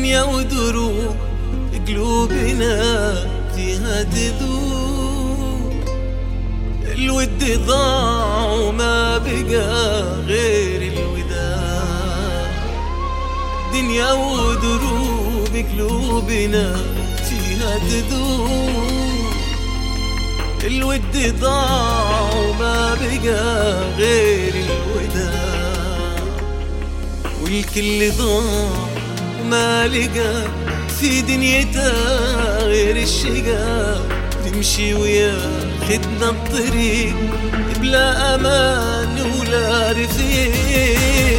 دنيا ودروب قلوبنا فيها تذوب. الود ضاع وما بقى غير الوداع. دنيا ودروب قلوبنا فيها تذوب. الود ضاع وما بقى غير الوداع. والكل ضاع وما لقى في دنيتها غير الشقا. تمشي وياخدنا الطريق بلا امان ولا رفيق.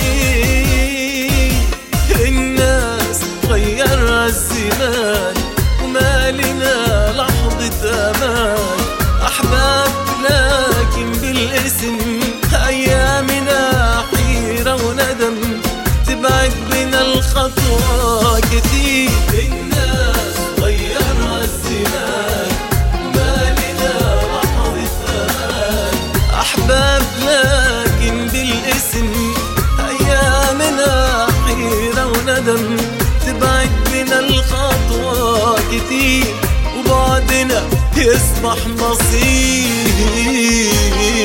الناس غيرها الزمان وما لنا لحظة امان. احباب لكن بالاسم ايامنا حيرة وندم. تبعد بنا الخطوة كتير. الناس غيرها الزمان وما لنا لحظة امان. احباب لكن بالاسم ايامنا حيرة وندم. تبعد بنا الخطوة كتير وبعدنا يصبح مصير.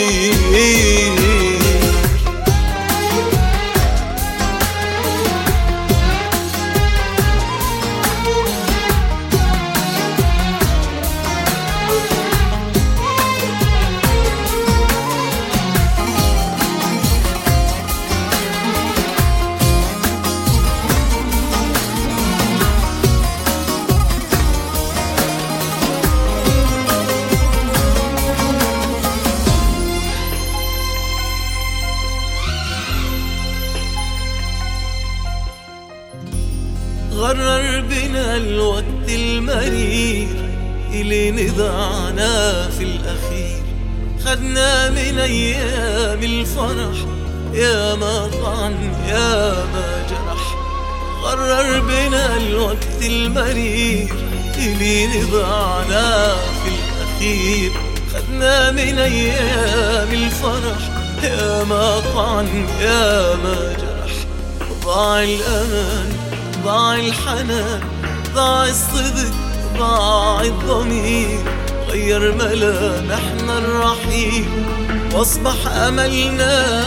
غرر بنا الوقت المرير اللي نضعنا في الأخير. خدنا من أيام الفرح يا ما طعن يا ما جرح. غرر بنا الوقت المرير اللي نضعنا في الأخير. خدنا من أيام الفرح يا ما طعن يا ما جرح. ضاع الأمان ضاع الحنان ضاع الصدق ضاع الضمير. غير ملامحنا الرحيل واصبح املنا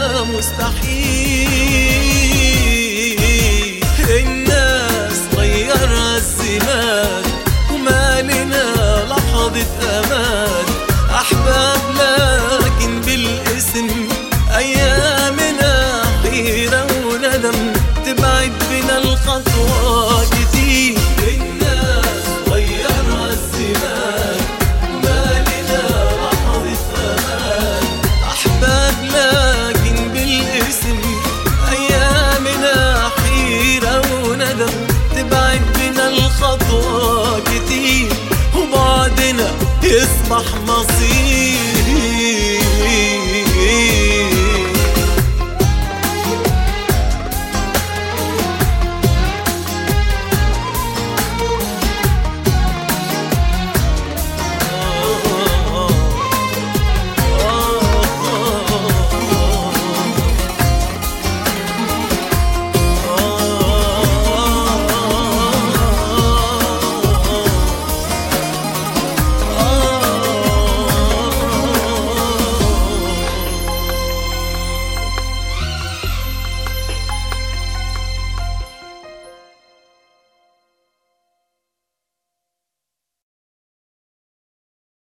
مستحيل. الناس غيرها الزمان وما لنا لحظة امان. احباب لكن بالاسم ايامنا حيرة وندم. تبعد بنا الخطوة كتير. الناس غيرها الزمان وما لنا لحظة امان. احباب لكن بالاسم ايامنا حيرة وندم. تبعد بنا الخطوة كتير وبعدنا يصبح مصير.